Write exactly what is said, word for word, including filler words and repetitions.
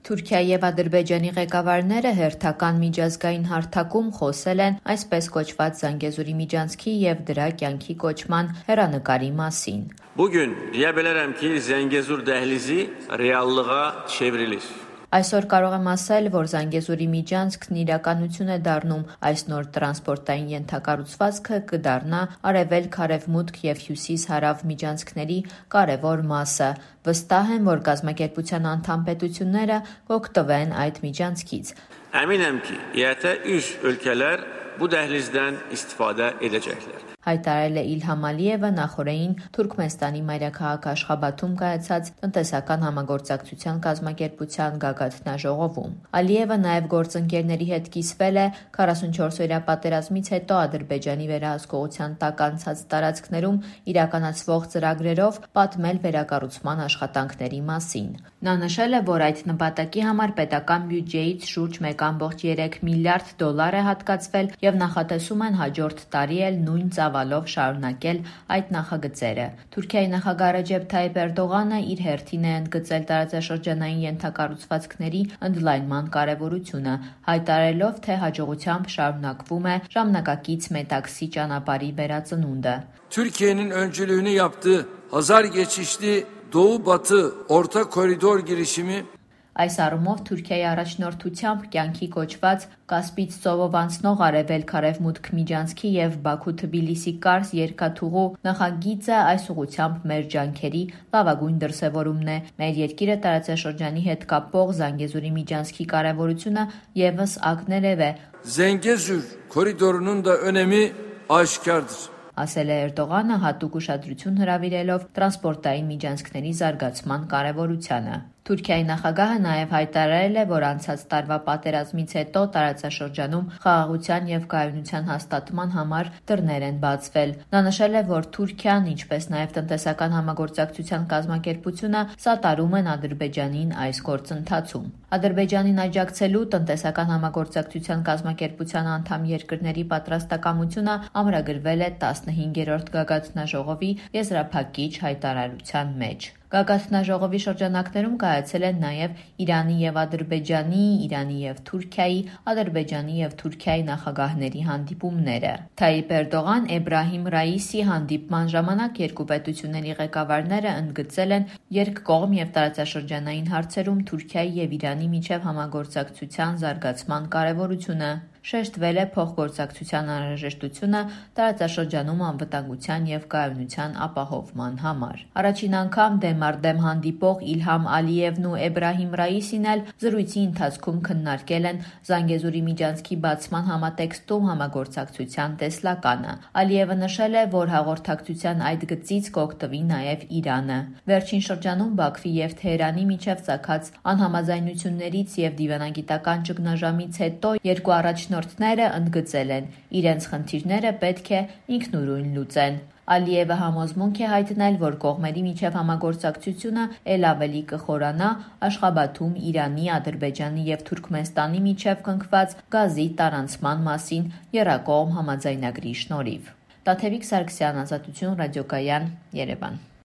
Թուրքիայի և Ադրբեջանի ղեկավարները հերթական միջազգային հարթակում խոսել են այսպես կոչված Զանգեզուրի միջանցքի և դրա կյանքի կոչման հեռանկարի մասին։ Bugün diyebilirim ki Zengezur dehlizi reallığa çevrilir. Այսօր կարող եմ ասել, որ Զանգեզուրի միջանցքն իրականություն է դառնում, այս նոր տրանսպորտային ենթակառուցվածքը կդառնա արևելք-արևմուտք և հյուսիս-հարավ միջանցքների կարևոր մասը։ Վստահ եմ, որ կազմակերպության անդամ պետությունները կօգտվեն այդ միջանցքից։ Eminim ki Y T üç ülkeler bu dehlizden istifade edecekler. Հայտարարել է Իլհամ Ալիևը նախօրեին Թուրքմենստանի մայրաքաղաք Աշխաբադում կայացած տնտեսական համագործակցության կազմակերպության գագաթնաժողովում։ Ալիևը նաև գործընկերների հետ կիսվել է քառասունչորսօրյա պատերազմից հետո Ադրբեջանի վերահսկողության տակ անցած տարածքներում իրականացվող ծրագրերով պատմել վերակառուցման աշխատանքների մասին։ Նա նշել է, որ այդ նպատակի համար պետական բյուջեից շուրջ մեկ կόμma երեք միլիարդ դոլար է հատկացվել և նախատեսում են հաջորդ տարի էլ նույն ծավալով շարունակել այդ նախագծերը։ Թուրքիայի նախագահ Ռեջեփ Թայիփ Էրդողանը իր հերթին է ընդգծել տարածաշրջանային ենթակառուցվածքների ընդլայնման կարևորությունը, հայտարարելով, թե հաջողությամբ şarունակվում է ժամանակակից Մետաքսի ճանապարհի վերածնունդը։ Türkiye'nin öncülüğünü yaptığı Hazar geçişli Doğu-Batı Orta Koridor girişimi Այս առումով Թուրքիայի առաջնորդությամբ կյանքի կոչված Կասպից ծովով անցնող արևելք-արևմուտք միջանցքի և Բաքու-Թբիլիսի կարս երկաթուղու նախագիծը այս ուղղությամբ մեր ջանքերի լավագույն դրսևորումն է։ Մեր երկիրը տարածաշրջանի հետ կապող Զանգեզուրի միջանցքի կարևորությունը ևս ակներև է։ Zengezur koridorunun da önemi aşikardır. Ասել է Էրդողանը հատուկ ուշադրություն հրավիրելով տրանսպորտային միջանցքների զարգացման կարևորությանը։ Թուրքիայի նախագահը նաև հայտարարել է, որ անցած տարվա պատերազմից հետո տարածաշրջանում խաղաղության և կայունության հաստատման համար դռներ են բացվել։ Նա նշել է, որ Թուրքիան, ինչպես նաև տնտեսական համագործակցության կազմակերպությունը սատարում են Ադրբեջանին այս գործընթացում։ Ադրբեջանին աջակցելու տնտեսական համագործակցության կազմակերպության անդամ երկրների պատրաստակամությունը ամրագրվել է տասնհինգերորդ գագաթնաժողովի եզրափակիչ հայտարարության մեջ։ Գագաթնաժողովի շրջանակներում կայացել են նաև Իրանի և Ադրբեջանի, Իրանի և Թուրքիայի, Ադրբեջանի և Թուրքիայի նախագահների հանդիպումները։ Թայիփ Էրդողան Էբրահիմ Ռայիսի հանդիպման ժամանակ երկու պետությունների ղեկավարները ընդգծել են երկկողմ և տարածաշրջանային հարցերում Թուրքիայի և Իրանի միջև համագործակցության զարգացման կարևորությունը։ Շեշտվել է փոխգործակցության անհրաժեշտությունը տարածաշրջանում անվտանգության և կայունության ապահովման համար։ Առաջին անգամ դեմ առ դեմ հանդիպող Իլհամ Ալիևն ու Էբրահիմ Ռայիսին էլ զրույցի ընթացքում քննարկել են Զանգեզուրի միջանցքի բացման համատեքստում համագործակցության տեսլականը։ Ալիևը նշել է, որ հաղորդակցության այդ գծից կօգտվի նաև Իրանը։ Վերջին շրջանում Բաքվի և Թեհրանի միջև ծագած անհամաձայնություններից և դիվանագիտական ճգնաժամից հետո երկու առաջնորդները ընդգծել են՝ իրենց խնդիրները պետք է ինքնուրույն լուծեն։ Ալիևը համոզմունք է հայտնել, որ կողմերի միջև համագործակցությունը էլ ավելի կխորանա Աշխաբադում Իրանի, Ադրբեջանի և Թուրքմենստանի միջև կնքված գազի տարանցման մասին եռակողմ համաձայնագրի շնորհիվ։ Տաթևիկ Սարգսյան, Ազատություն ռադիոկայան, Երևան։